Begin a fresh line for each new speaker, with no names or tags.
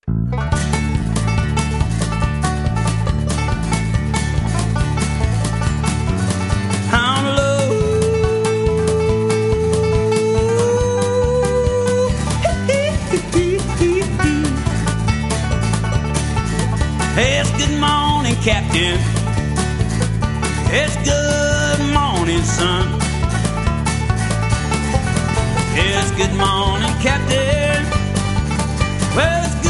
On low. It's good morning, Captain. It's good morning, son. It's good morning, Captain. Well, it's